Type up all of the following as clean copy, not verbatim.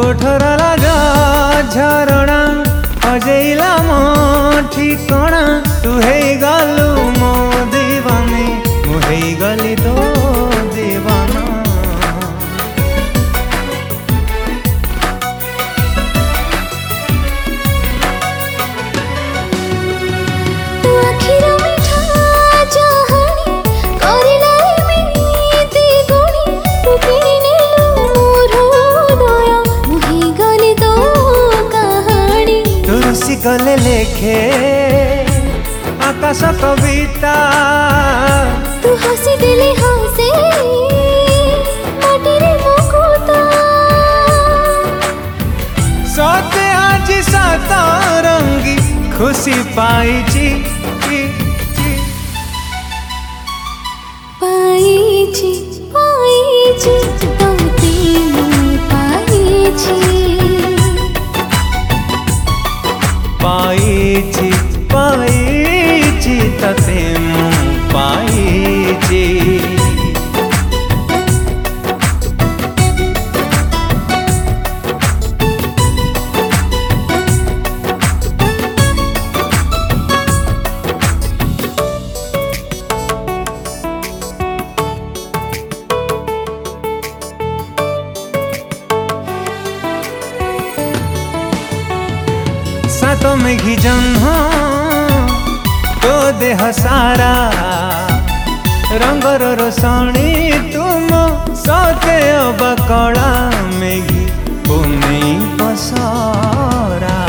ओठर लाज झरणा अजैला मो ठिकणा तू हे गलु मो दीवानी मु हे गली तो दीवाना तू आखिर मिठा चाहनी करिला एमिति गुणी तू किने मोर हृदय मु हे गली तो कहानी तू रुसी गले लेखे आकाश कविता तू हसी दिले हसे माटी रे मुकुता सते आज सात रंगी खुशी पाइची पाइची पाइची तौते मु पाइची पाइची पाइची तते मु पाइची सातो मेघी जन्म तो देह सारा रंगर रोषणी तुम सते बकड़ा मेघी पुने पसरा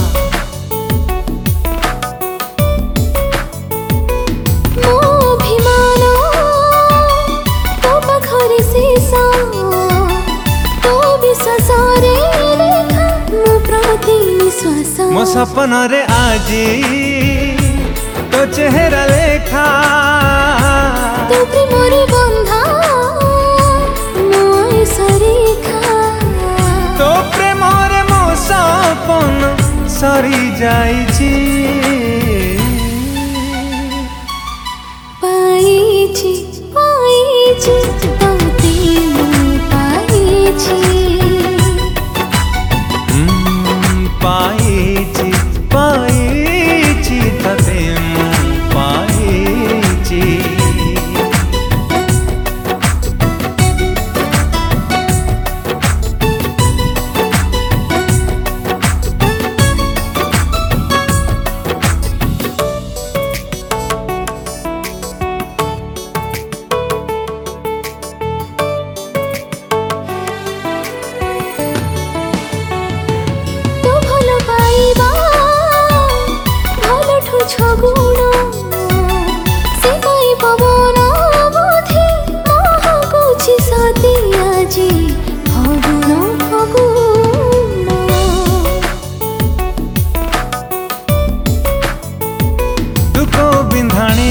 मो अभिमान तो पाखरे शेष तो विश्वास रे लेखा मो प्रति विश्वास मो सपन रे आजी तो चेहरा लेखा तो प्रेम रे बंधा मो सरीखा तो प्रेम रे मो सपन सरी जाइची पाइची पाइची तौते मु पाइची पाइची पाइची तते मु पाइची तो भल पाइबा भल ठु छगुण से पाइ पवन बुद्धि महकुछि सती आजी फगुण फगुण दुख बिंधाणी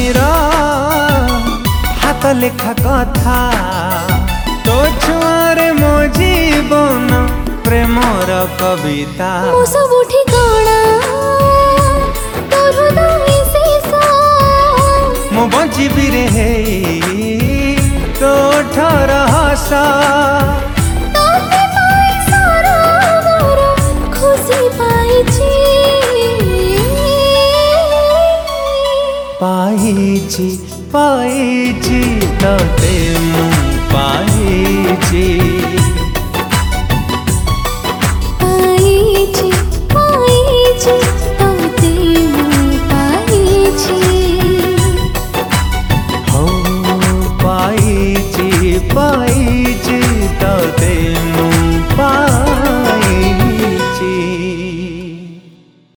हाथ लेखा कथा तो छुआरे मो जीवन प्रेमर कविता मो सबु ठिकाना तो हृदय शेष मो बंचिबी रे हे तो ठर हसा तोते पाइ सारा मोर खुशी पाइची पाइची पाइची तते मु पाइची पाइची पाइची